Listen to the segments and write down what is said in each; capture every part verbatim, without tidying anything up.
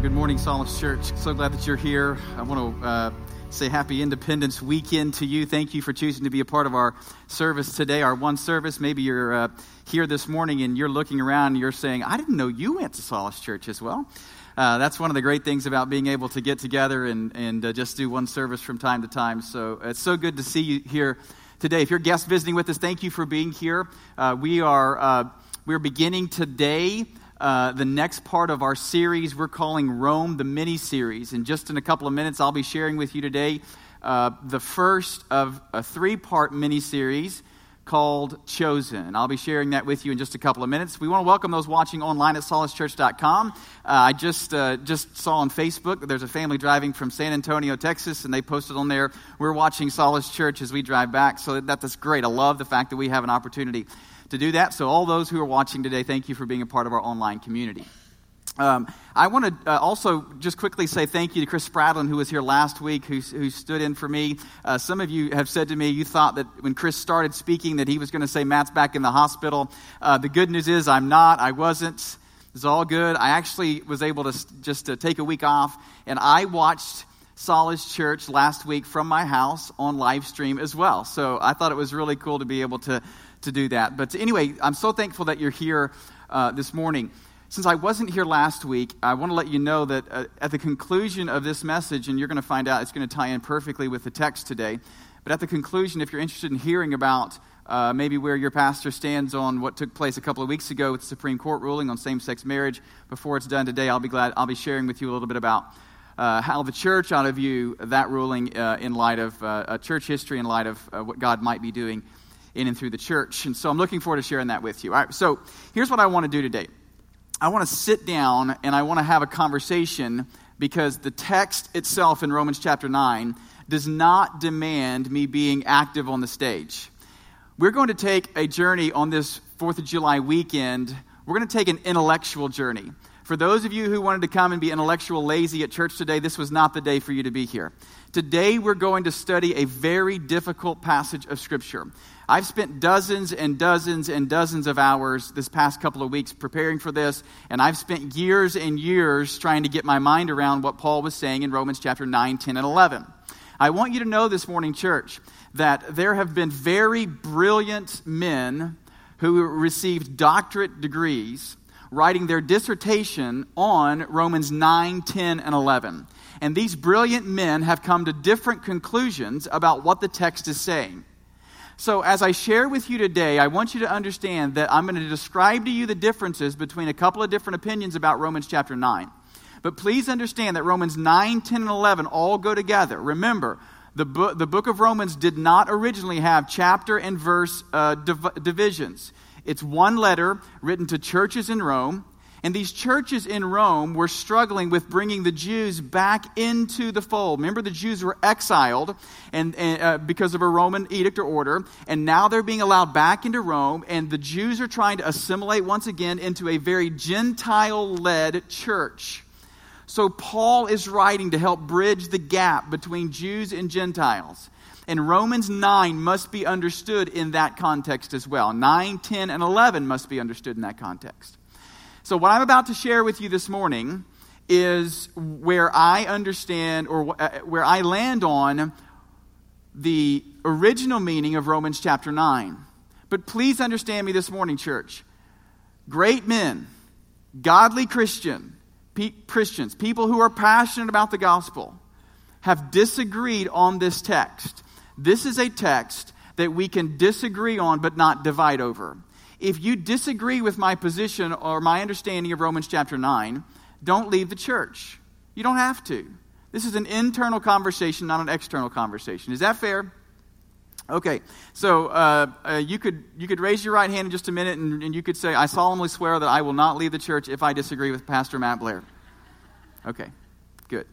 Good morning, Solace Church. So glad that you're here. I want to uh, say happy Independence Weekend to you. Thank you for choosing to be a part of our service today, our one service. Maybe you're uh, here this morning and you're looking around and you're saying, I didn't know you went to Solace Church as well. Uh, that's one of the great things about being able to get together and, and uh, just do one service from time to time. So it's so good to see you here today. If you're guest visiting with us, thank you for being here. Uh, we are uh, we're beginning today Uh, the next part of our series we're calling Rome, the mini-series. And just in a couple of minutes, I'll be sharing with you today uh, the first of a three-part mini-series called Chosen. And I'll be sharing that with you in just a couple of minutes. We want to welcome those watching online at solace church dot com. Uh, I just uh, just saw on Facebook that there's a family driving from San Antonio, Texas, and they posted on there, we're watching Solace Church as we drive back. So that, that's great. I love the fact that we have an opportunity to do that. So all those who are watching today, thank you for being a part of our online community. Um, I want to uh, also just quickly say thank you to Chris Spradlin, who was here last week, who, who stood in for me. Uh, some of you have said to me, you thought that when Chris started speaking that he was going to say Matt's back in the hospital. Uh, the good news is I'm not. I wasn't. It's all good. I actually was able to just to take a week off, and I watched Solace Church last week from my house on live stream as well. So I thought it was really cool to be able to to do that. But anyway, I'm so thankful that you're here uh, this morning. Since I wasn't here last week, I want to let you know that uh, at the conclusion of this message, and you're going to find out it's going to tie in perfectly with the text today, but at the conclusion, if you're interested in hearing about uh, maybe where your pastor stands on what took place a couple of weeks ago with the Supreme Court ruling on same-sex marriage, before it's done today, I'll be glad, I'll be sharing with you a little bit about uh, how the church ought to view that ruling uh, in light of uh, church history, in light of uh, what God might be doing in and through the church. And so I'm looking forward to sharing that with you. All right, so here's what I want to do today. I want to sit down and I want to have a conversation because the text itself in Romans chapter nine does not demand me being active on the stage. We're going to take a journey on this fourth of July weekend. We're going to take an intellectual journey. For those of you who wanted to come and be intellectual lazy at church today, this was not the day for you to be here. Today we're going to study a very difficult passage of Scripture. I've spent dozens and dozens and dozens of hours this past couple of weeks preparing for this, and I've spent years and years trying to get my mind around what Paul was saying in Romans chapter nine, ten, and eleven. I want you to know this morning, church, that there have been very brilliant men who received doctorate degrees writing their dissertation on Romans nine, ten, and eleven. And these brilliant men have come to different conclusions about what the text is saying. So as I share with you today, I want you to understand that I'm going to describe to you the differences between a couple of different opinions about Romans chapter nine. But please understand that Romans nine, ten, and eleven all go together. Remember, the book, the book of Romans did not originally have chapter and verse uh, div- divisions. It's one letter written to churches in Rome. And these churches in Rome were struggling with bringing the Jews back into the fold. Remember, the Jews were exiled and, and uh, because of a Roman edict or order, and now they're being allowed back into Rome, and the Jews are trying to assimilate once again into a very Gentile-led church. So Paul is writing to help bridge the gap between Jews and Gentiles. And Romans nine must be understood in that context as well. nine, ten, and eleven must be understood in that context. So what I'm about to share with you this morning is where I understand or where I land on the original meaning of Romans chapter nine. But please understand me this morning, church. Great men, godly Christian, pe- Christians, people who are passionate about the gospel, have disagreed on this text. This is a text that we can disagree on but not divide over. If you disagree with my position or my understanding of Romans chapter nine, don't leave the church. You don't have to. This is an internal conversation, not an external conversation. Is that fair? Okay, so uh, uh, you could you could raise your right hand in just a minute and, and you could say, I solemnly swear that I will not leave the church if I disagree with Pastor Matt Blair. Okay, good.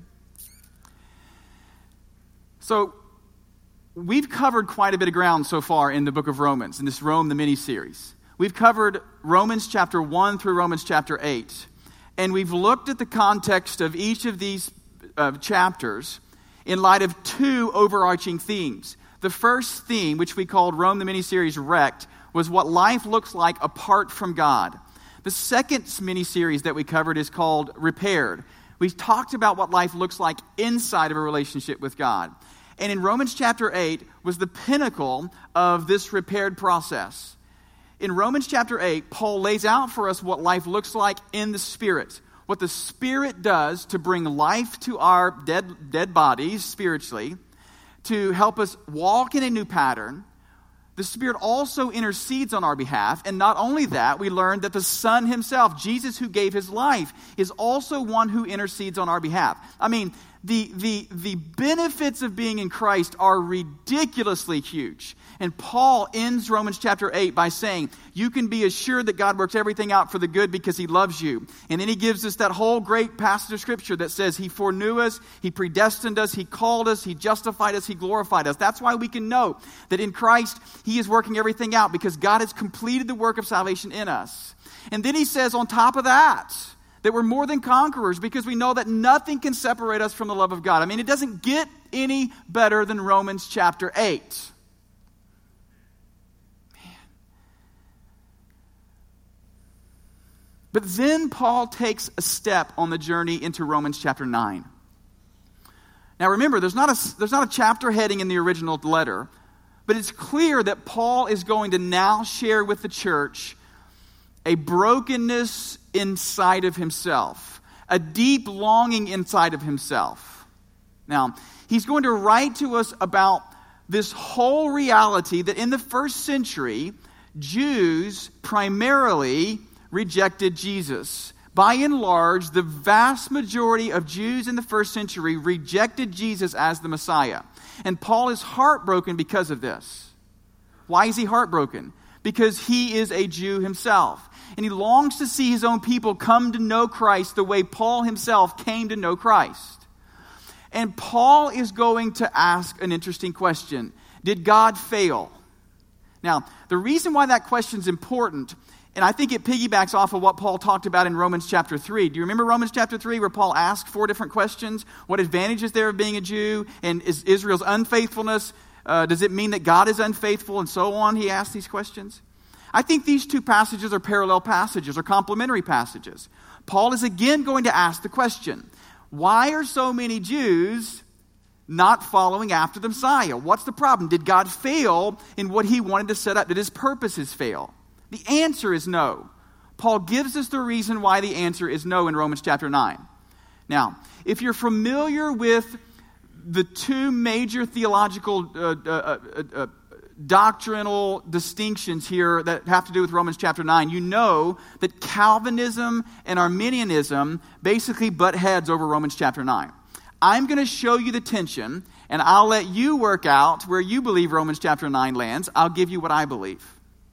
So we've covered quite a bit of ground so far in the book of Romans, in this Rome, the mini-series. We've covered Romans chapter one through Romans chapter eight. And we've looked at the context of each of these uh, chapters in light of two overarching themes. The first theme, which we called Rome, the mini-series Wrecked, was what life looks like apart from God. The second mini-series that we covered is called Repaired, we talked about what life looks like inside of a relationship with God. And in Romans chapter eight was the pinnacle of this repaired process. In Romans chapter eight, Paul lays out for us what life looks like in the Spirit. What the Spirit does to bring life to our dead, dead bodies spiritually, to help us walk in a new pattern. The Spirit also intercedes on our behalf. And not only that, we learned that the Son himself, Jesus who gave his life, is also one who intercedes on our behalf. I mean, the, the, the benefits of being in Christ are ridiculously huge. And Paul ends Romans chapter eight by saying, you can be assured that God works everything out for the good because he loves you. And then he gives us that whole great passage of Scripture that says he foreknew us, he predestined us, he called us, he justified us, he glorified us. That's why we can know that in Christ he is working everything out because God has completed the work of salvation in us. And then he says on top of that, that we're more than conquerors because we know that nothing can separate us from the love of God. I mean, it doesn't get any better than Romans chapter eight. But then Paul takes a step on the journey into Romans chapter nine. Now remember, there's not a, there's not a chapter heading in the original letter, but it's clear that Paul is going to now share with the church a brokenness inside of himself, a deep longing inside of himself. Now, he's going to write to us about this whole reality that in the first century, Jews primarily rejected Jesus. By and large, the vast majority of Jews in the first century rejected Jesus as the Messiah. And Paul is heartbroken because of this. Why is he heartbroken? Because he is a Jew himself. And he longs to see his own people come to know Christ the way Paul himself came to know Christ. And Paul is going to ask an interesting question. Did God fail? Now, the reason why that question is important, and I think it piggybacks off of what Paul talked about in Romans chapter three. Do you remember Romans chapter three where Paul asked four different questions? What advantage is there of being a Jew? And is Israel's unfaithfulness, uh, does it mean that God is unfaithful? And so on, he asked these questions. I think these two passages are parallel passages or complementary passages. Paul is again going to ask the question, why are so many Jews not following after the Messiah? What's the problem? Did God fail in what he wanted to set up? Did his purposes fail? The answer is no. Paul gives us the reason why the answer is no in Romans chapter nine. Now, if you're familiar with the two major theological uh, uh, uh, uh, doctrinal distinctions here that have to do with Romans chapter nine, you know that Calvinism and Arminianism basically butt heads over Romans chapter nine. I'm going to show you the tension, and I'll let you work out where you believe Romans chapter nine lands. I'll give you what I believe.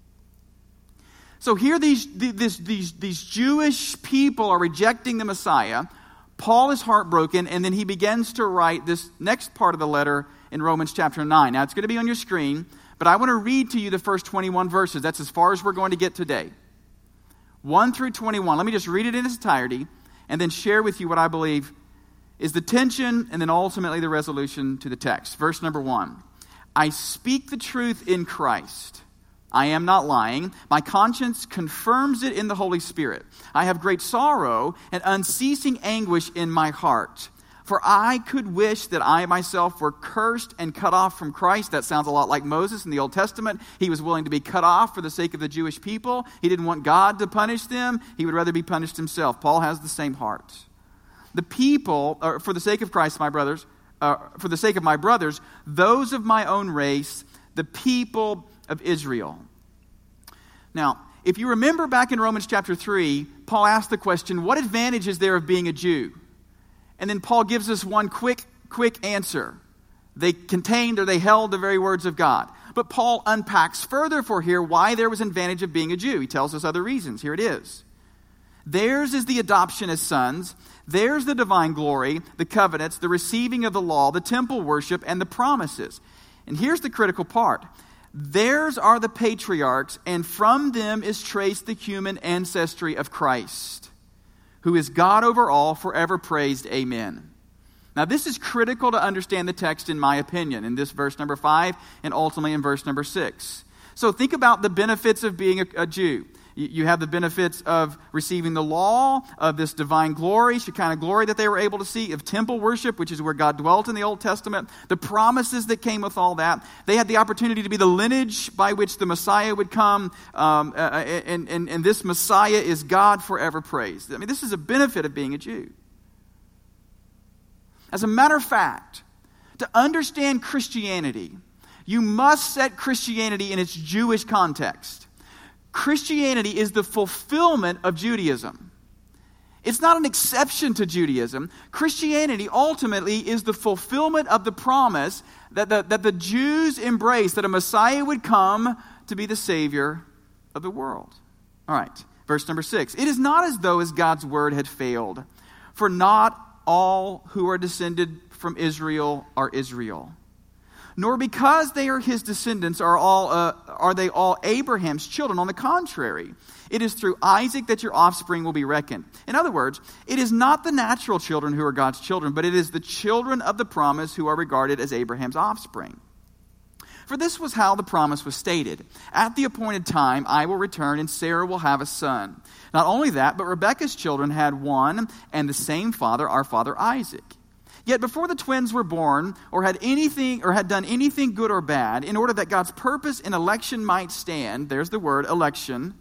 So here these, these, these, these Jewish people are rejecting the Messiah. Paul is heartbroken, and then he begins to write this next part of the letter in Romans chapter nine. Now, it's going to be on your screen, but I want to read to you the first twenty-one verses. That's as far as we're going to get today. one through twenty-one. Let me just read it in its entirety, and then share with you what I believe is the tension, and then ultimately the resolution to the text. Verse number one. I speak the truth in Christ. I am not lying. My conscience confirms it in the Holy Spirit. I have great sorrow and unceasing anguish in my heart. For I could wish that I myself were cursed and cut off from Christ. That sounds a lot like Moses in the Old Testament. He was willing to be cut off for the sake of the Jewish people. He didn't want God to punish them. He would rather be punished himself. Paul has the same heart. The people, or for the sake of Christ, my brothers, uh, for the sake of my brothers, those of my own race, the people of Israel. Now, if you remember back in Romans chapter three, Paul asked the question, what advantage is there of being a Jew? And then Paul gives us one quick, quick answer. They contained or they held the very words of God. But Paul unpacks further for here why there was an advantage of being a Jew. He tells us other reasons. Here it is. Theirs is the adoption as sons. Theirs the divine glory, the covenants, the receiving of the law, the temple worship, and the promises. And here's the critical part. Theirs are the patriarchs, and from them is traced the human ancestry of Christ, who is God over all, forever praised. Amen. Now, this is critical to understand the text, in my opinion, in this verse number five, and ultimately in verse number six. So think about the benefits of being a, a Jew. You, you have the benefits of receiving the law, of this divine glory, Shekinah glory that they were able to see, of temple worship, which is where God dwelt in the Old Testament, the promises that came with all that. They had the opportunity to be the lineage by which the Messiah would come, um, uh, and, and, and this Messiah is God forever praised. I mean, this is a benefit of being a Jew. As a matter of fact, to understand Christianity, you must set Christianity in its Jewish context. Christianity is the fulfillment of Judaism. It's not an exception to Judaism. Christianity ultimately is the fulfillment of the promise that the, that the Jews embraced, that a Messiah would come to be the Savior of the world. All right, verse number six. It is not as though as God's word had failed, for not all who are descended from Israel are Israel. Nor because they are his descendants are all uh, are they all Abraham's children. On the contrary, it is through Isaac that your offspring will be reckoned. In other words, it is not the natural children who are God's children, but it is the children of the promise who are regarded as Abraham's offspring. For this was how the promise was stated. At the appointed time, I will return, and Sarah will have a son. Not only that, but Rebekah's children had one and the same father, our father Isaac. Yet before the twins were born, or had anything, or had done anything good or bad, in order that God's purpose in election might stand, there's the word election,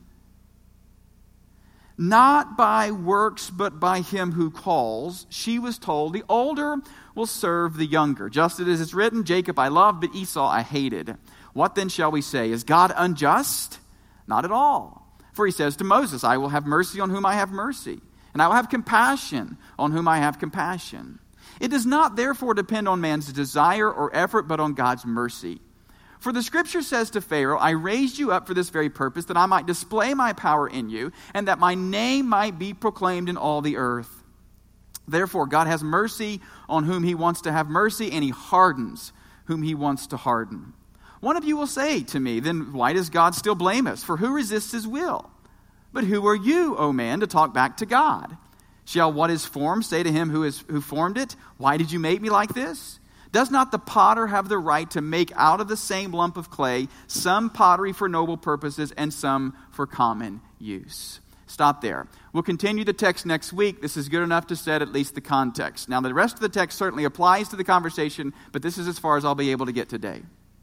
not by works, but by him who calls, she was told, the older will serve the younger. Just as it is written, Jacob I loved, but Esau I hated. What then shall we say? Is God unjust? Not at all. For he says to Moses, I will have mercy on whom I have mercy, and I will have compassion on whom I have compassion. It does not therefore depend on man's desire or effort, but on God's mercy. For the scripture says to Pharaoh, I raised you up for this very purpose, that I might display my power in you, and that my name might be proclaimed in all the earth. Therefore, God has mercy on whom he wants to have mercy, and he hardens whom he wants to harden. One of you will say to me, then why does God still blame us? For who resists his will? But who are you, O man, to talk back to God? Shall what is formed say to him who is who formed it, why did you make me like this? Does not the potter have the right to make out of the same lump of clay some pottery for noble purposes and some for common use? Stop there. We'll continue the text next week. This is good enough to set at least the context. Now, the rest of the text certainly applies to the conversation, but this is as far as I'll be able to get today.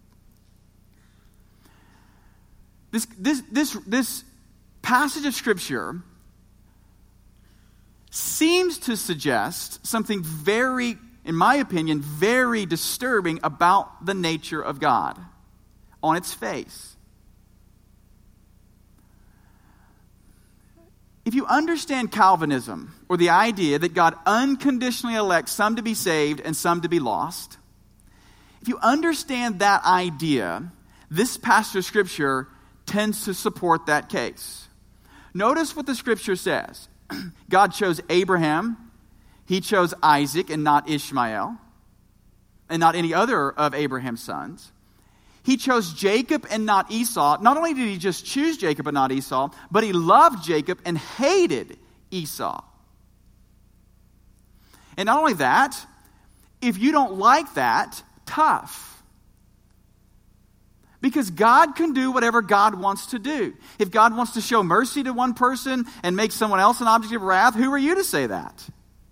This, this, this, this passage of Scripture seems to suggest something very, in my opinion, very disturbing about the nature of God on its face. If you understand Calvinism, or the idea that God unconditionally elects some to be saved and some to be lost, if you understand that idea, this passage of Scripture tends to support that case. Notice what the Scripture says. God chose Abraham, he chose Isaac and not Ishmael, and not any other of Abraham's sons. He chose Jacob and not Esau. Not only did he just choose Jacob and not Esau, but he loved Jacob and hated Esau. And not only that, if you don't like that, tough. Because God can do whatever God wants to do. If God wants to show mercy to one person and make someone else an object of wrath, who are you to say that?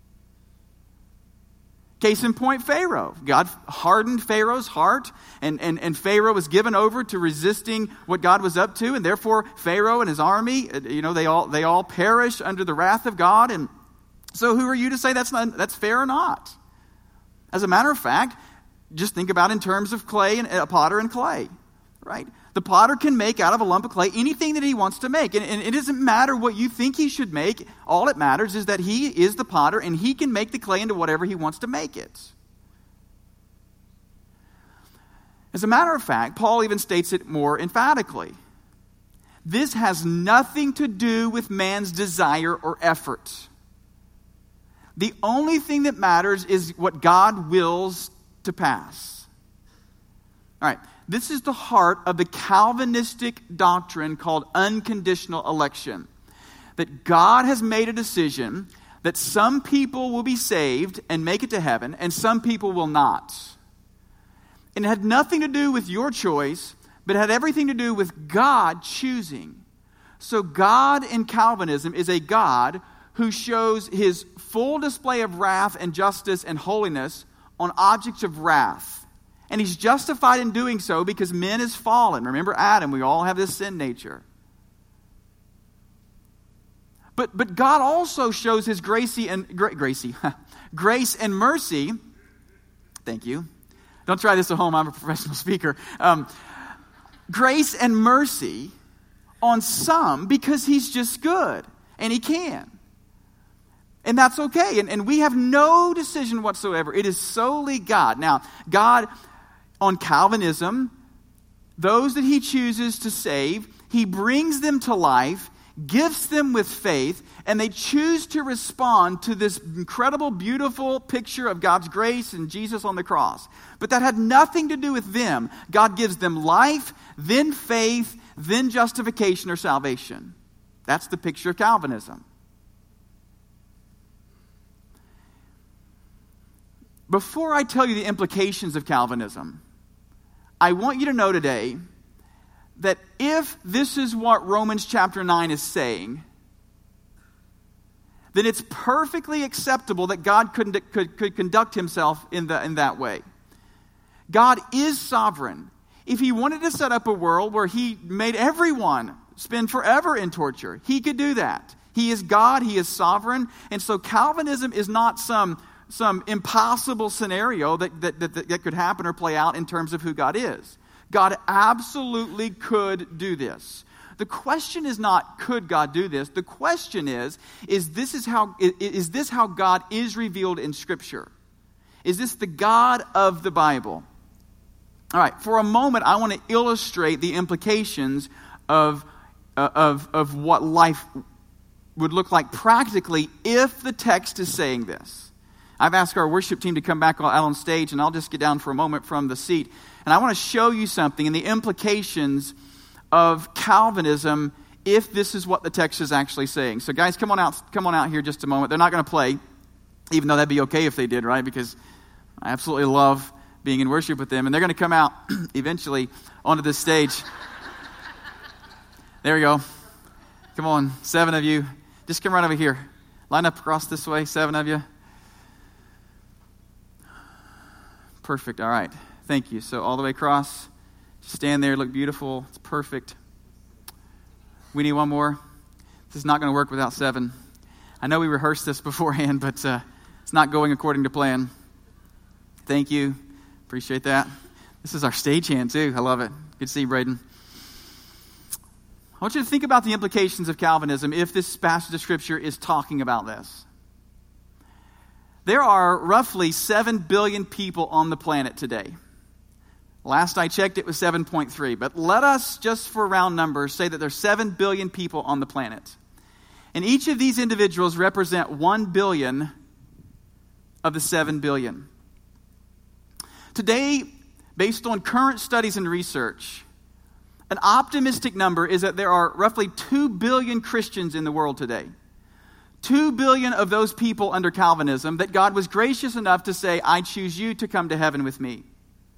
Case in point, Pharaoh. God hardened Pharaoh's heart, and, and, and Pharaoh was given over to resisting what God was up to, and therefore Pharaoh and his army, you know, they all they all perish under the wrath of God. And so who are you to say that's not that's fair or not? As a matter of fact, just think about in terms of clay and a potter and clay. Right? The potter can make out of a lump of clay anything that he wants to make. And, and it doesn't matter what you think he should make. All it matters is that he is the potter and he can make the clay into whatever he wants to make it. As a matter of fact, Paul even states it more emphatically. This has nothing to do with man's desire or effort. The only thing that matters is what God wills to pass. All right. This is the heart of the Calvinistic doctrine called unconditional election. That God has made a decision that some people will be saved and make it to heaven, and some people will not. And it had nothing to do with your choice, but it had everything to do with God choosing. So God in Calvinism is a God who shows his full display of wrath and justice and holiness on objects of wrath. And he's justified in doing so because men is fallen. Remember Adam, we all have this sin nature. But but God also shows his gracie and gra- gracie, grace and mercy. Thank you. Don't try this at home. I'm a professional speaker. Um, grace and mercy on some because he's just good and he can. And that's okay. And, and we have no decision whatsoever. It is solely God. Now, God on Calvinism, those that he chooses to save, he brings them to life, gifts them with faith, and they choose to respond to this incredible, beautiful picture of God's grace and Jesus on the cross. But that had nothing to do with them. God gives them life, then faith, then justification or salvation. That's the picture of Calvinism. Before I tell you the implications of Calvinism, I want you to know today that if this is what Romans chapter nine is saying, then it's perfectly acceptable that God could, could, could conduct himself in, the, in that way. God is sovereign. If he wanted to set up a world where he made everyone spend forever in torture, he could do that. He is God, he is sovereign, and so Calvinism is not some, some impossible scenario that, that, that, that could happen or play out in terms of who God is. God absolutely could do this. The question is not, could God do this? The question is, is this is how is this how God is revealed in Scripture? Is this the God of the Bible? All right, for a moment, I want to illustrate the implications of, uh, of, of what life would look like practically if the text is saying this. I've asked our worship team to come back out on stage, and I'll just get down for a moment from the seat. And I want to show you something and the implications of Calvinism if this is what the text is actually saying. So guys, come on out, come on out here just a moment. They're not going to play, even though that'd be okay if they did, right? Because I absolutely love being in worship with them. And they're going to come out eventually onto this stage. There we go. Come on, seven of you. Just come right over here. Line up across this way, seven of you. Perfect, all right. Thank you. So all the way across. Just stand there, look beautiful. It's perfect. We need one more. This is not going to work without seven. I know we rehearsed this beforehand, but uh, it's not going according to plan. Thank you. Appreciate that. This is our stagehand too. I love it. Good to see you, Braden. I want you to think about the implications of Calvinism if this passage of Scripture is talking about this. There are roughly seven billion people on the planet today. Last I checked, it was seven point three. But let us, just for round numbers, say that there's seven billion people on the planet. And each of these individuals represent one billion of the seven billion. Today, based on current studies and research, an optimistic number is that there are roughly two billion Christians in the world today. Two billion of those people under Calvinism that God was gracious enough to say, I choose you to come to heaven with me.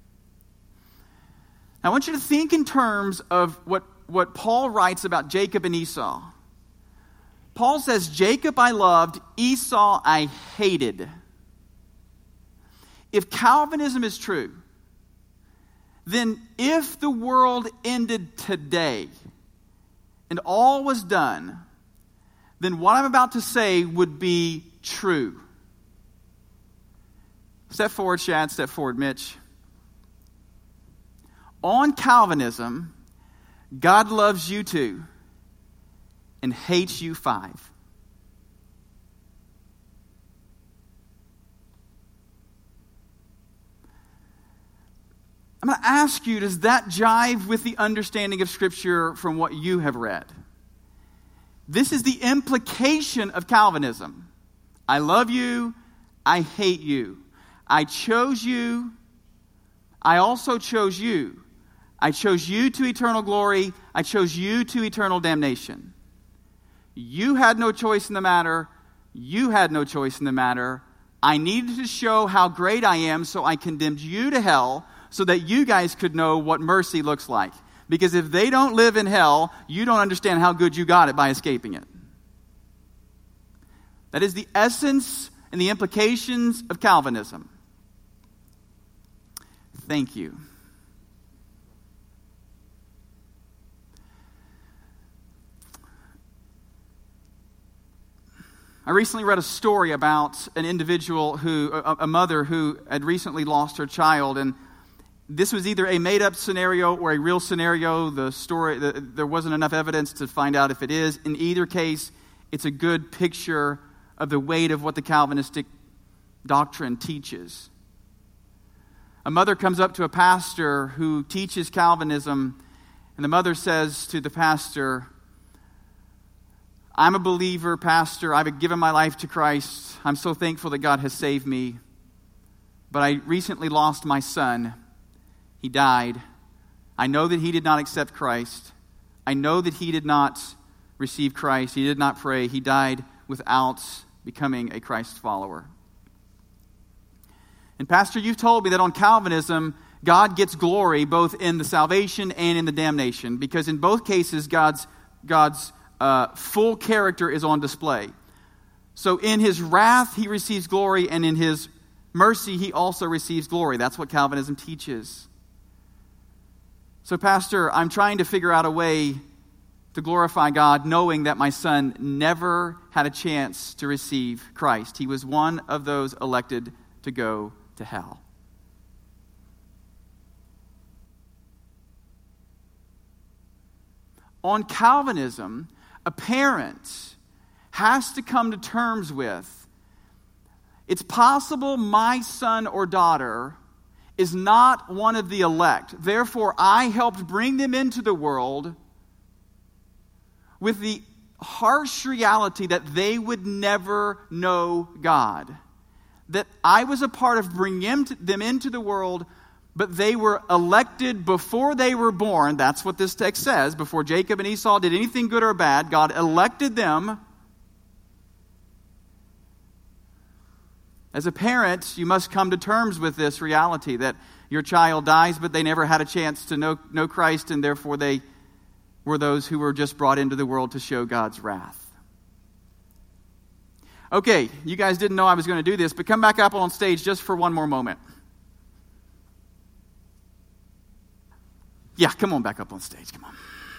I want you to think in terms of what, what Paul writes about Jacob and Esau. Paul says, Jacob I loved, Esau I hated. If Calvinism is true, then if the world ended today and all was done, then what I'm about to say would be true. Step forward, Shad. Step forward, Mitch. On Calvinism, God loves you two and hates you five. I'm going to ask you, does that jive with the understanding of Scripture from what you have read? This is the implication of Calvinism. I love you, I hate you. I chose you, I also chose you. I chose you to eternal glory, I chose you to eternal damnation. You had no choice in the matter, you had no choice in the matter. I needed to show how great I am, so I condemned you to hell so that you guys could know what mercy looks like. Because if they don't live in hell, you don't understand how good you got it by escaping it. That is the essence and the implications of Calvinism. Thank you. I recently read a story about an individual who, a, a mother who had recently lost her child, and this was either a made-up scenario or a real scenario. The story, the, there wasn't enough evidence to find out if it is. In either case, it's a good picture of the weight of what the Calvinistic doctrine teaches. A mother comes up to a pastor who teaches Calvinism, and the mother says to the pastor, I'm a believer, Pastor. I've given my life to Christ. I'm so thankful that God has saved me. But I recently lost my son. He died. I know that he did not accept Christ. I know that he did not receive Christ. He did not pray. He died without becoming a Christ follower. And Pastor, you've told me that on Calvinism, God gets glory both in the salvation and in the damnation. Because in both cases, God's God's Uh, full character is on display. So in his wrath, he receives glory, and in his mercy, he also receives glory. That's what Calvinism teaches. So, Pastor, I'm trying to figure out a way to glorify God, knowing that my son never had a chance to receive Christ. He was one of those elected to go to hell. On Calvinism, a parent has to come to terms with, it's possible my son or daughter is not one of the elect. Therefore, I helped bring them into the world with the harsh reality that they would never know God. That I was a part of bringing them into the world, but they were elected before they were born. That's what this text says. Before Jacob and Esau did anything good or bad, God elected them. As a parent, you must come to terms with this reality that your child dies, but they never had a chance to know, know Christ, and therefore they were those who were just brought into the world to show God's wrath. Okay, you guys didn't know I was going to do this, but come back up on stage just for one more moment. Yeah, come on back up on stage. Come on.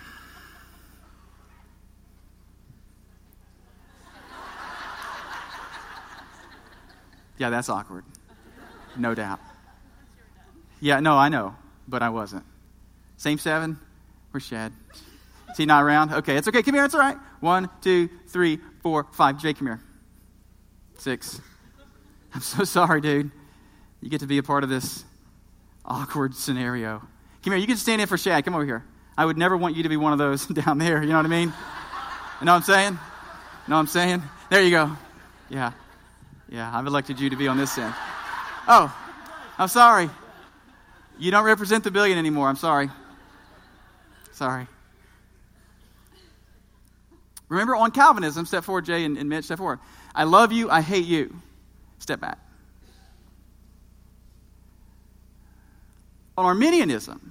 Yeah, that's awkward. No doubt. Yeah, no, I know, but I wasn't. Same seven? Where's Shad? Is he not around? Okay, it's okay. Come here. It's all right. One, two, three, four, five. Jake, come here. Six. I'm so sorry, dude. You get to be a part of this awkward scenario. Come here. You can stand in for Shad. Come over here. I would never want you to be one of those down there. You know what I mean? You know what I'm saying? You know what I'm saying? There you go. Yeah. Yeah, I've elected you to be on this end. Oh, I'm sorry. You don't represent the billion anymore. I'm sorry. Sorry. Remember, on Calvinism, step forward, Jay and, and Mitch, step forward. I love you, I hate you. Step back. On Arminianism,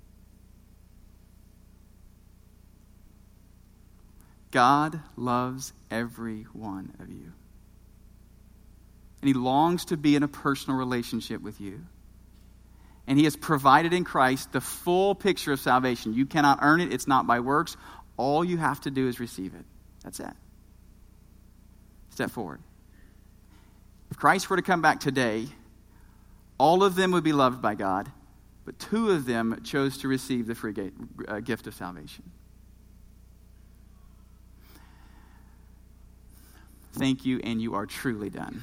God loves every one of you. And he longs to be in a personal relationship with you. And he has provided in Christ the full picture of salvation. You cannot earn it. It's not by works. All you have to do is receive it. That's it. Step forward. If Christ were to come back today, all of them would be loved by God, but two of them chose to receive the free gift of salvation. Thank you, and you are truly done.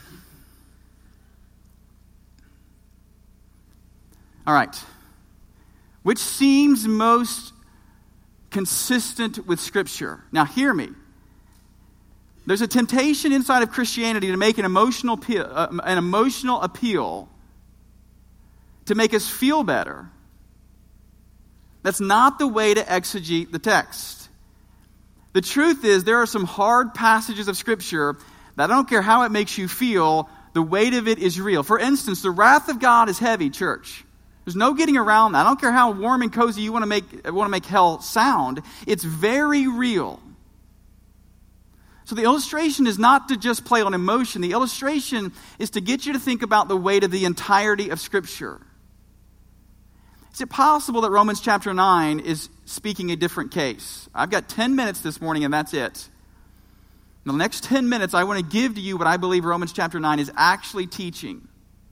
All right. Which seems most consistent with Scripture? Now, hear me. There's a temptation inside of Christianity to make an emotional appeal, uh, an emotional appeal to make us feel better. That's not the way to exegete the text. The truth is, there are some hard passages of Scripture that I don't care how it makes you feel, the weight of it is real. For instance, the wrath of God is heavy, church. There's no getting around that. I don't care how warm and cozy you want to make want to make hell sound. It's very real. So the illustration is not to just play on emotion. The illustration is to get you to think about the weight of the entirety of Scripture. Is it possible that Romans chapter nine is speaking a different case? I've got ten minutes this morning and that's it. In the next ten minutes, I want to give to you what I believe Romans chapter nine is actually teaching.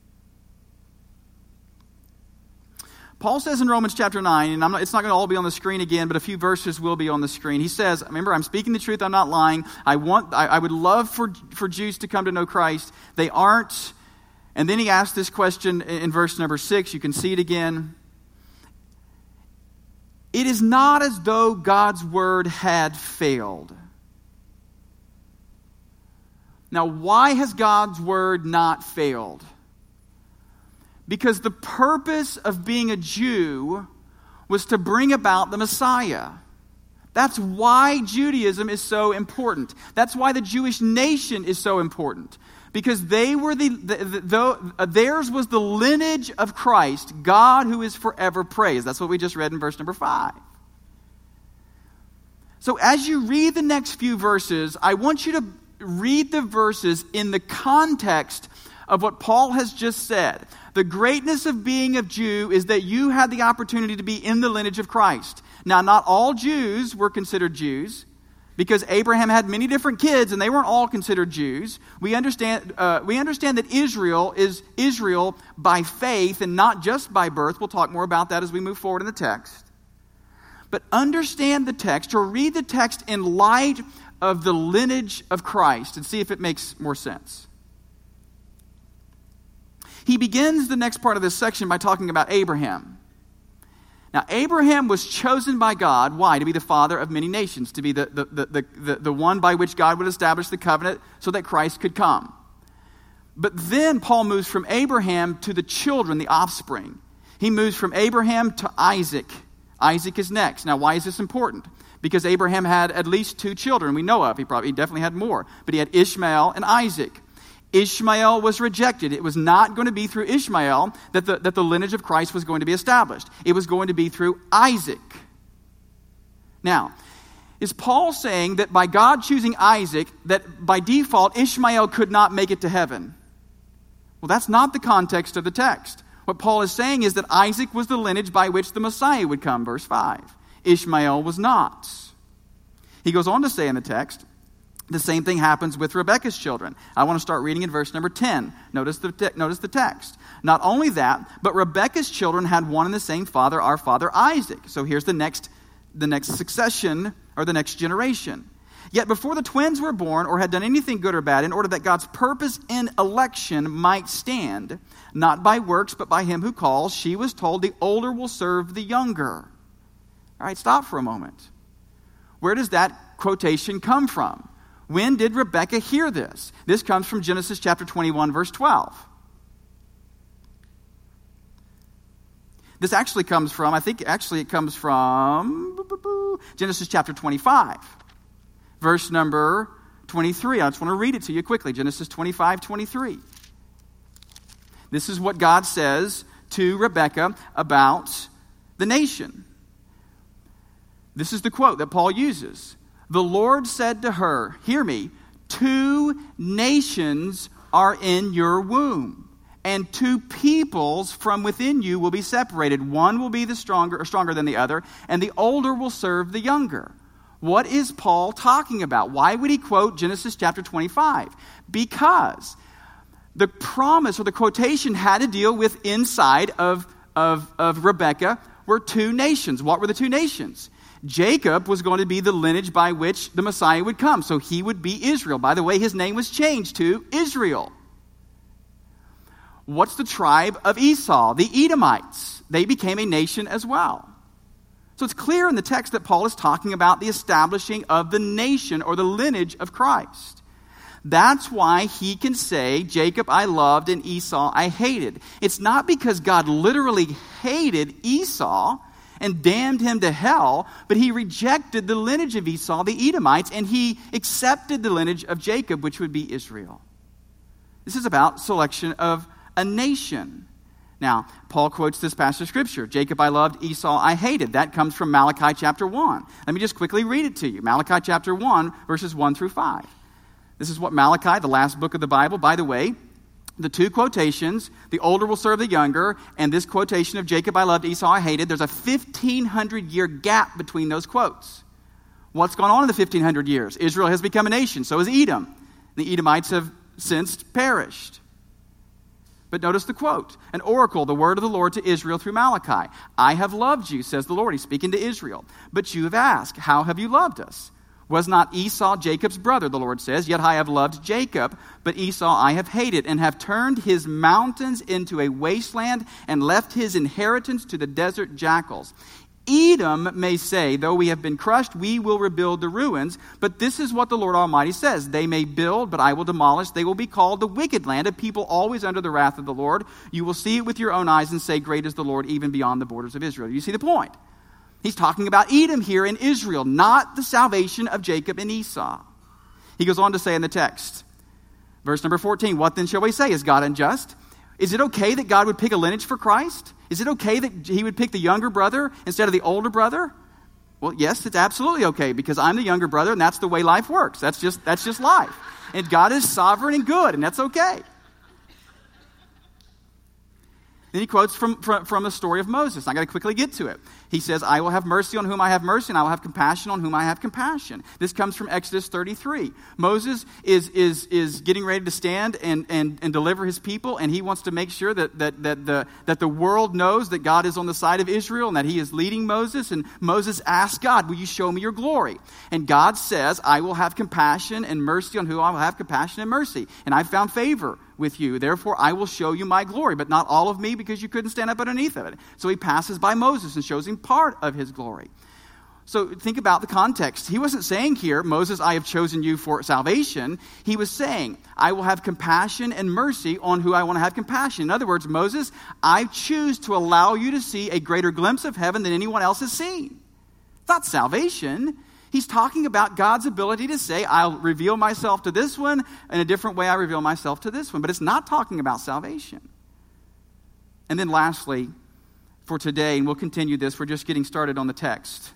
Paul says in Romans chapter nine, and I'm not, it's not going to all be on the screen again, but a few verses will be on the screen. He says, remember, I'm speaking the truth, I'm not lying. I want, I, I would love for, for Jews to come to know Christ. They aren't. And then he asks this question in, in verse number six. You can see it again. It is not as though God's word had failed. Now, why has God's word not failed? Because the purpose of being a Jew was to bring about the Messiah. That's why Judaism is so important. That's why the Jewish nation is so important. Because they were the, the, the, the theirs was the lineage of Christ, God who is forever praised. That's what we just read in verse number five. So as you read the next few verses, I want you to read the verses in the context of what Paul has just said. The greatness of being a Jew is that you had the opportunity to be in the lineage of Christ. Now, not all Jews were considered Jews, because Abraham had many different kids and they weren't all considered Jews. We understand, uh, we understand that Israel is Israel by faith and not just by birth. We'll talk more about that as we move forward in the text. But understand the text, or read the text in light of the lineage of Christ and see if it makes more sense. He begins the next part of this section by talking about Abraham. Now, Abraham was chosen by God. Why? To be the father of many nations, to be the, the, the, the, the one by which God would establish the covenant so that Christ could come. But then Paul moves from Abraham to the children, the offspring. He moves from Abraham to Isaac. Isaac is next. Now, why is this important? Because Abraham had at least two children we know of. He probably he definitely had more. But he had Ishmael and Isaac. Ishmael was rejected. It was not going to be through Ishmael that the, that the lineage of Christ was going to be established. It was going to be through Isaac. Now, is Paul saying that by God choosing Isaac, that by default Ishmael could not make it to heaven? Well, that's not the context of the text. What Paul is saying is that Isaac was the lineage by which the Messiah would come, verse five. Ishmael was not. He goes on to say in the text, the same thing happens with Rebekah's children. I want to start reading in verse number ten. Notice the, te- notice the text. Not only that, but Rebekah's children had one and the same father, our father Isaac. So here's the next, the next succession, or the next generation. Yet before the twins were born or had done anything good or bad, in order that God's purpose in election might stand, not by works, but by him who calls, she was told the older will serve the younger. All right, stop for a moment. Where does that quotation come from? When did Rebekah hear this? This comes from Genesis chapter twenty-one, verse twelve. This actually comes from, I think actually it comes from Genesis chapter twenty-five, verse number twenty-three. I just want to read it to you quickly. Genesis twenty-five, twenty-three. This is what God says to Rebekah about the nation. This is the quote that Paul uses. The Lord said to her, hear me, two nations are in your womb, and two peoples from within you will be separated. One will be the stronger or stronger than the other, and the older will serve the younger. What is Paul talking about? Why would he quote Genesis chapter twenty-five? Because the promise or the quotation had to deal with inside of, of, of Rebekah were two nations. What were the two nations? Jacob was going to be the lineage by which the Messiah would come. So he would be Israel. By the way, his name was changed to Israel. What's the tribe of Esau? The Edomites. They became a nation as well. So it's clear in the text that Paul is talking about the establishing of the nation or the lineage of Christ. That's why he can say, Jacob I loved and Esau I hated. It's not because God literally hated Esau and damned him to hell, but he rejected the lineage of Esau, the Edomites, and he accepted the lineage of Jacob, which would be Israel. This is about selection of a nation. Now, Paul quotes this passage of Scripture. Jacob I loved, Esau I hated. That comes from Malachi chapter one. Let me just quickly read it to you. Malachi chapter one, verses one through five. This is what Malachi, the last book of the Bible, by the way, the two quotations, the older will serve the younger, and this quotation of Jacob I loved, Esau I hated, there's a fifteen hundred year gap between those quotes. What's gone on in the fifteen hundred years? Israel has become a nation, so has Edom. The Edomites have since perished. But notice the quote, an oracle, the word of the Lord to Israel through Malachi. I have loved you, says the Lord. He's speaking to Israel. But you have asked, how have you loved us? Was not Esau Jacob's brother, the Lord says, yet I have loved Jacob, but Esau I have hated, and have turned his mountains into a wasteland, and left his inheritance to the desert jackals. Edom may say, though we have been crushed, we will rebuild the ruins. But this is what the Lord Almighty says. They may build, but I will demolish. They will be called the wicked land, a people always under the wrath of the Lord. You will see it with your own eyes and say, great is the Lord, even beyond the borders of Israel. You see the point? He's talking about Edom here in Israel, not the salvation of Jacob and Esau. He goes on to say in the text, verse number fourteen, what then shall we say? Is God unjust? Is it okay that God would pick a lineage for Christ? Is it okay that he would pick the younger brother instead of the older brother? Well, yes, it's absolutely okay because I'm the younger brother and that's the way life works. That's just that's just life. And God is sovereign and good and that's okay. Then he quotes from, from, from the story of Moses. I got to quickly get to it. He says, I will have mercy on whom I have mercy, and I will have compassion on whom I have compassion. This comes from Exodus thirty-three. Moses is is is getting ready to stand and, and, and deliver his people, and he wants to make sure that, that, that, the, that the world knows that God is on the side of Israel and that he is leading Moses. And Moses asks God, will you show me your glory? And God says, I will have compassion and mercy on whom I will have compassion and mercy. And I found favor with you. Therefore, I will show you my glory, but not all of me because you couldn't stand up underneath of it. So he passes by Moses and shows him part of his glory. So think about the context. He wasn't saying here, Moses, I have chosen you for salvation. He was saying, I will have compassion and mercy on who I want to have compassion. In other words, Moses, I choose to allow you to see a greater glimpse of heaven than anyone else has seen. It's not salvation. He's talking about God's ability to say, I'll reveal myself to this one, in a different way I reveal myself to this one. But it's not talking about salvation. And then lastly, for today, and we'll continue this, we're just getting started on the text.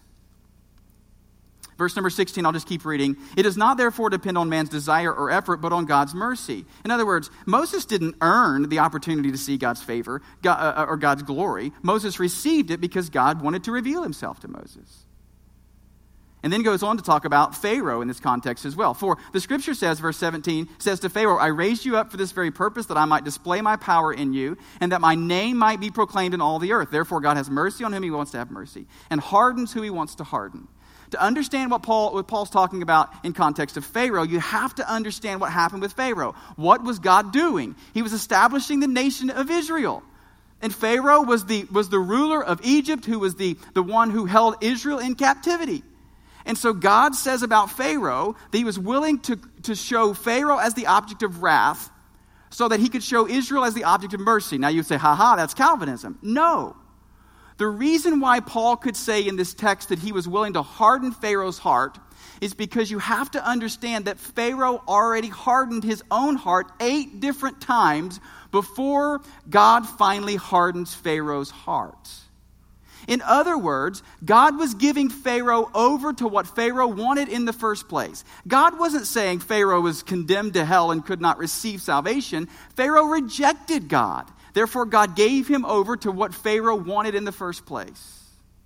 Verse number sixteen, I'll just keep reading. It does not therefore depend on man's desire or effort, but on God's mercy. In other words, Moses didn't earn the opportunity to see God's favor God, uh, or God's glory. Moses received it because God wanted to reveal himself to Moses. And then goes on to talk about Pharaoh in this context as well. For the scripture says, verse seventeen, says to Pharaoh, I raised you up for this very purpose, that I might display my power in you, and that my name might be proclaimed in all the earth. Therefore God has mercy on whom he wants to have mercy, and hardens who he wants to harden. To understand what Paul what Paul's talking about in context of Pharaoh, you have to understand what happened with Pharaoh. What was God doing? He was establishing the nation of Israel. And Pharaoh was the was the ruler of Egypt, who was the, the one who held Israel in captivity. And so God says about Pharaoh that he was willing to, to show Pharaoh as the object of wrath so that he could show Israel as the object of mercy. Now you say, ha ha, that's Calvinism. No. The reason why Paul could say in this text that he was willing to harden Pharaoh's heart is because you have to understand that Pharaoh already hardened his own heart eight different times before God finally hardens Pharaoh's heart. In other words, God was giving Pharaoh over to what Pharaoh wanted in the first place. God wasn't saying Pharaoh was condemned to hell and could not receive salvation. Pharaoh rejected God. Therefore, God gave him over to what Pharaoh wanted in the first place.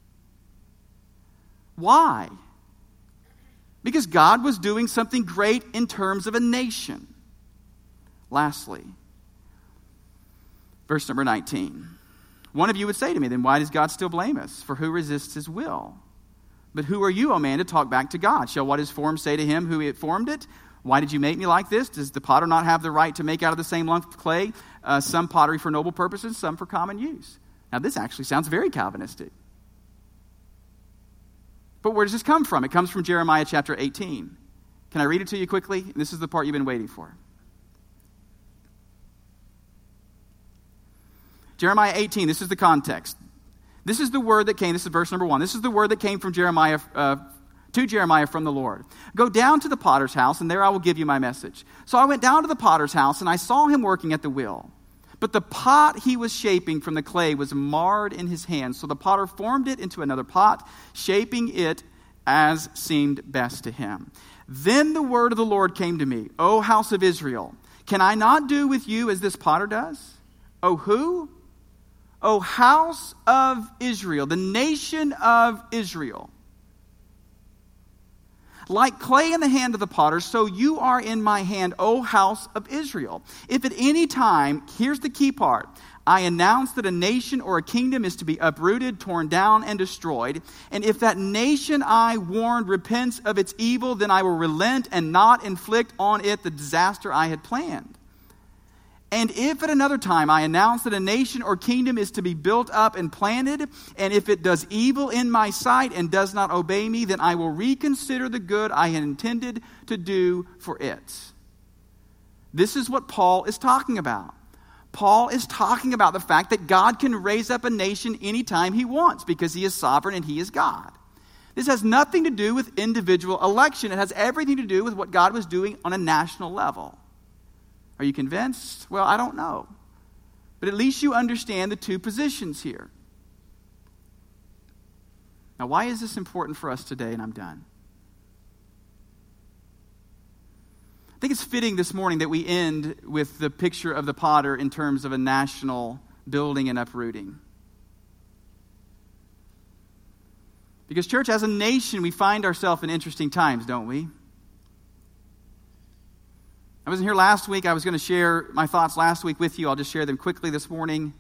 Why? Because God was doing something great in terms of a nation. Lastly, verse number nineteen. One of you would say to me, then why does God still blame us? For who resists his will? But who are you, O man, to talk back to God? Shall what is formed say to him who it formed it? Why did you make me like this? Does the potter not have the right to make out of the same lump of clay uh, some pottery for noble purposes, some for common use? Now this actually sounds very Calvinistic. But where does this come from? It comes from Jeremiah chapter eighteen. Can I read it to you quickly? This is the part you've been waiting for. Jeremiah eighteen, this is the context. This is the word that came, this is verse number one. This is the word that came from Jeremiah, uh, to Jeremiah from the Lord. Go down to the potter's house, and there I will give you my message. So I went down to the potter's house, and I saw him working at the wheel. But the pot he was shaping from the clay was marred in his hand. So the potter formed it into another pot, shaping it as seemed best to him. Then the word of the Lord came to me, O house of Israel, can I not do with you as this potter does? O who? O house of Israel, the nation of Israel. Like clay in the hand of the potter, so you are in my hand, O house of Israel. If at any time, here's the key part, I announce that a nation or a kingdom is to be uprooted, torn down, and destroyed, and if that nation I warned repents of its evil, then I will relent and not inflict on it the disaster I had planned. And if at another time I announce that a nation or kingdom is to be built up and planted, and if it does evil in my sight and does not obey me, then I will reconsider the good I had intended to do for it. This is what Paul is talking about. Paul is talking about the fact that God can raise up a nation anytime he wants because he is sovereign and he is God. This has nothing to do with individual election. It has everything to do with what God was doing on a national level. Are you convinced? Well, I don't know. But at least you understand the two positions here. Now, why is this important for us today? And I'm done. I think it's fitting this morning that we end with the picture of the potter in terms of a national building and uprooting. Because, church, as a nation, we find ourselves in interesting times, don't we? I wasn't here last week. I was going to share my thoughts last week with you. I'll just share them quickly this morning.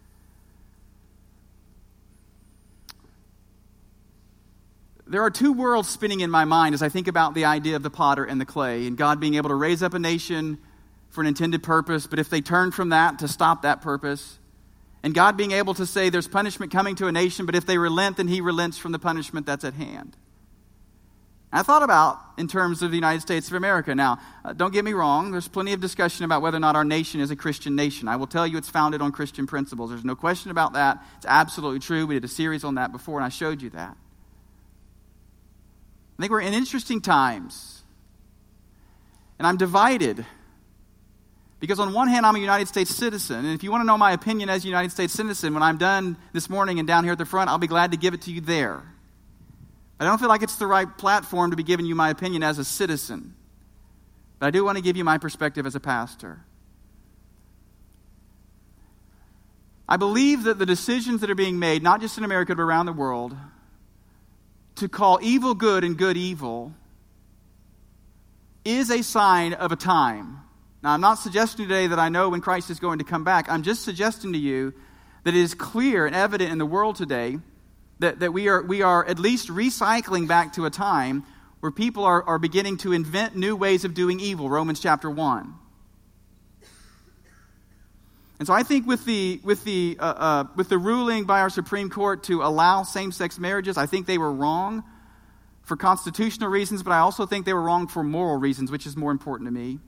There are two worlds spinning in my mind as I think about the idea of the potter and the clay, and God being able to raise up a nation for an intended purpose, but if they turn from that, to stop that purpose. And God being able to say there's punishment coming to a nation, but if they relent, then he relents from the punishment that's at hand. I thought about in terms of the United States of America. Now, uh, don't get me wrong. There's plenty of discussion about whether or not our nation is a Christian nation. I will tell you it's founded on Christian principles. There's no question about that. It's absolutely true. We did a series on that before, and I showed you that. I think we're in interesting times. And I'm divided. Because on one hand, I'm a United States citizen. And if you want to know my opinion as a United States citizen, when I'm done this morning and down here at the front, I'll be glad to give it to you there. I don't feel like it's the right platform to be giving you my opinion as a citizen. But I do want to give you my perspective as a pastor. I believe that the decisions that are being made, not just in America but around the world, to call evil good and good evil, is a sign of a time. Now, I'm not suggesting today that I know when Christ is going to come back. I'm just suggesting to you that it is clear and evident in the world today That, that we are we are at least recycling back to a time where people are, are beginning to invent new ways of doing evil, Romans chapter one. And so I think with the with the uh, uh, with the ruling by our Supreme Court to allow same-sex marriages, I think they were wrong for constitutional reasons, but I also think they were wrong for moral reasons, which is more important to me.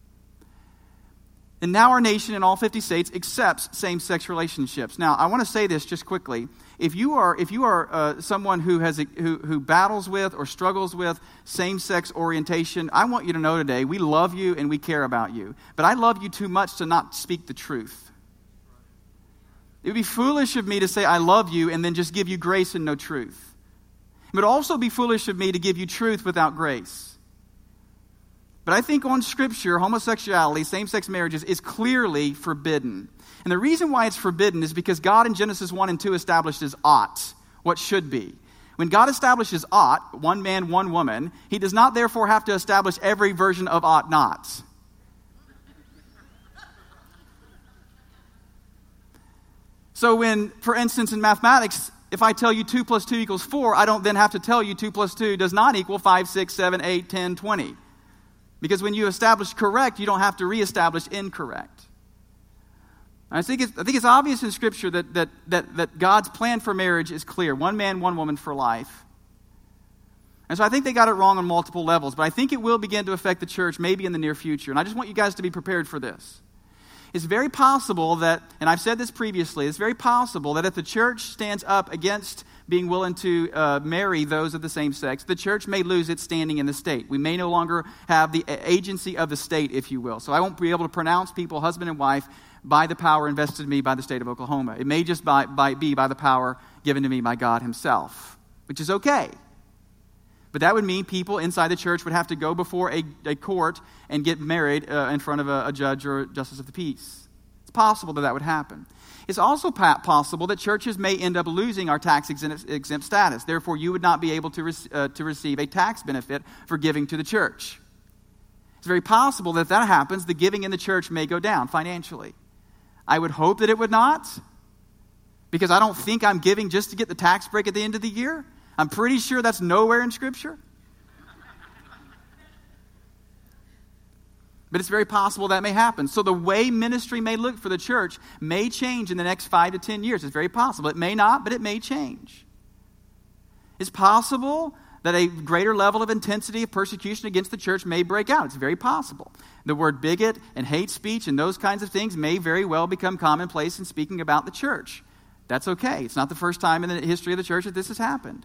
And now our nation in all fifty states accepts same-sex relationships. Now, I want to say this just quickly. If you are if you are uh, someone who has a, who who battles with or struggles with same-sex orientation, I want you to know today we love you and we care about you. But I love you too much to not speak the truth. It would be foolish of me to say I love you and then just give you grace and no truth. It would also be foolish of me to give you truth without grace. But I think on Scripture, homosexuality, same-sex marriages, is clearly forbidden. And the reason why it's forbidden is because God in Genesis one and two established as ought, what should be. When God establishes ought, one man, one woman, he does not therefore have to establish every version of ought not. So when, for instance, in mathematics, if I tell you two plus two equals four, I don't then have to tell you two plus two does not equal five, six, seven, eight, ten, twenty. Because when you establish correct, you don't have to reestablish incorrect. I think it's, I think it's obvious in Scripture that, that, that, that God's plan for marriage is clear. One man, one woman for life. And so I think they got it wrong on multiple levels. But I think it will begin to affect the church maybe in the near future. And I just want you guys to be prepared for this. It's very possible that, and I've said this previously, it's very possible that if the church stands up against being willing to uh, marry those of the same sex, the church may lose its standing in the state. We may no longer have the agency of the state, if you will. So I won't be able to pronounce people husband and wife by the power invested in me by the state of Oklahoma. It may just by, by, be by the power given to me by God himself, which is okay. But that would mean people inside the church would have to go before a, a court and get married uh, in front of a, a judge or a justice of the peace. It's possible that that would happen. It's also possible that churches may end up losing our tax exempt, exempt status. Therefore, you would not be able to, re- uh, to receive a tax benefit for giving to the church. It's very possible that if that happens, the giving in the church may go down financially. I would hope that it would not, because I don't think I'm giving just to get the tax break at the end of the year. I'm pretty sure that's nowhere in Scripture. But it's very possible that may happen. So the way ministry may look for the church may change in the next five to ten years. It's very possible. It may not, but it may change. It's possible that a greater level of intensity of persecution against the church may break out. It's very possible. The word bigot and hate speech and those kinds of things may very well become commonplace in speaking about the church. That's okay. It's not the first time in the history of the church that this has happened.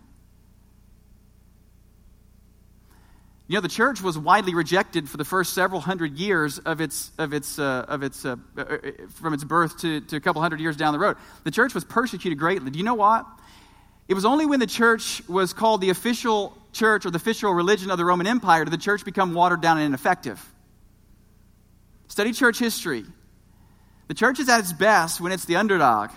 You know, the church was widely rejected for the first several hundred years of its of its uh, of its uh, from its birth to, to a couple hundred years down the road. The church was persecuted greatly. Do you know what? It was only when the church was called the official church or the official religion of the Roman Empire did the church become watered down and ineffective. Study church history. The church is at its best when it's the underdog.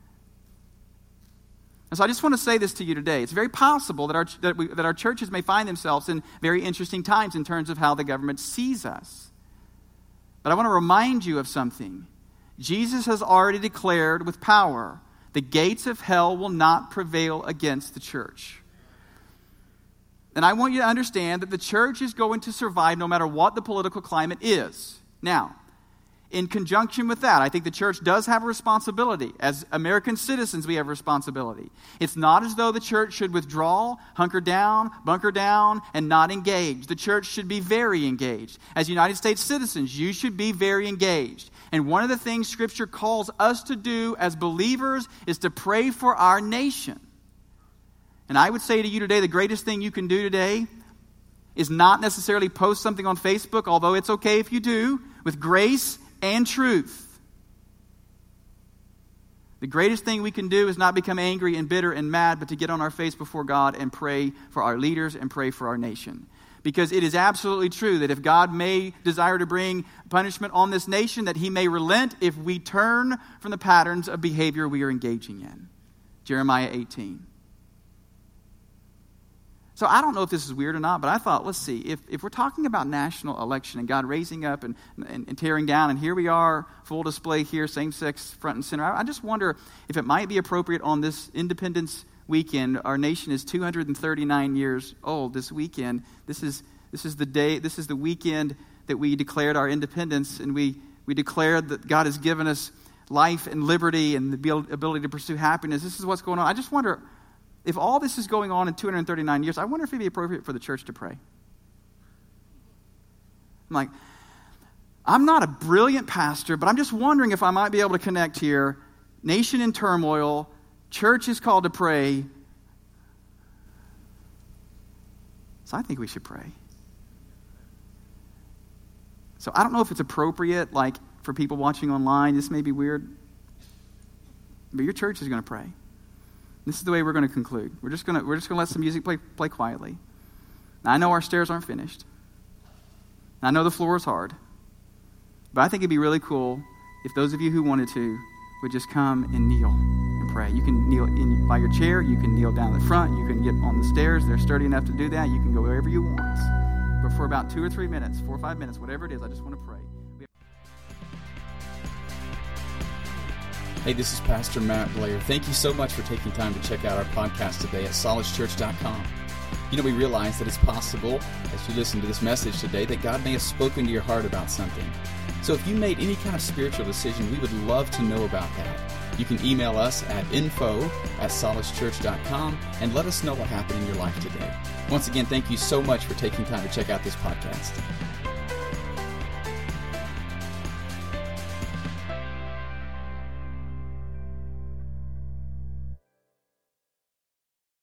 And so I just want to say this to you today. It's very possible that our that, we, that our churches may find themselves in very interesting times in terms of how the government sees us. But I want to remind you of something. Jesus has already declared with power, the gates of hell will not prevail against the church. And I want you to understand that the church is going to survive no matter what the political climate is. Now, in conjunction with that, I think the church does have a responsibility. As American citizens, we have a responsibility. It's not as though the church should withdraw, hunker down, bunker down, and not engage. The church should be very engaged. As United States citizens, you should be very engaged. And one of the things Scripture calls us to do as believers is to pray for our nation. And I would say to you today, the greatest thing you can do today is not necessarily post something on Facebook, although it's okay if you do, with grace and truth. The greatest thing we can do is not become angry and bitter and mad, but to get on our face before God and pray for our leaders and pray for our nation. Because it is absolutely true that if God may desire to bring punishment on this nation, that he may relent if we turn from the patterns of behavior we are engaging in. Jeremiah eighteen. So I don't know if this is weird or not, but I thought, let's see, if, if we're talking about national election and God raising up and, and, and tearing down, and here we are, full display here, same-sex front and center, I, I just wonder if it might be appropriate on this Independence weekend. Our nation is two hundred thirty-nine years old this weekend. This is this is the day, this is the weekend that we declared our independence, and we, we declared that God has given us life and liberty and the ability to pursue happiness. This is what's going on. I just wonder, if all this is going on in two hundred thirty-nine years, I wonder if it would be appropriate for the church to pray. I'm like, I'm not a brilliant pastor, but I'm just wondering if I might be able to connect here. Nation in turmoil, church is called to pray. So I think we should pray. So I don't know if it's appropriate, like for people watching online, this may be weird, but your church is going to pray. This is the way we're going to conclude. We're just going to we're just going to let some music play play quietly. Now, I know our stairs aren't finished. I know the floor is hard. But I think it'd be really cool if those of you who wanted to would just come and kneel and pray. You can kneel in by your chair. You can kneel down the front. You can get on the stairs. They're sturdy enough to do that. You can go wherever you want. But for about two or three minutes, four or five minutes, whatever it is, I just want to pray. Hey, this is Pastor Matt Blair. Thank you so much for taking time to check out our podcast today at solace church dot com. You know, we realize that it's possible, as you listen to this message today, that God may have spoken to your heart about something. So if you made any kind of spiritual decision, we would love to know about that. You can email us at info at solace church dot com and let us know what happened in your life today. Once again, thank you so much for taking time to check out this podcast.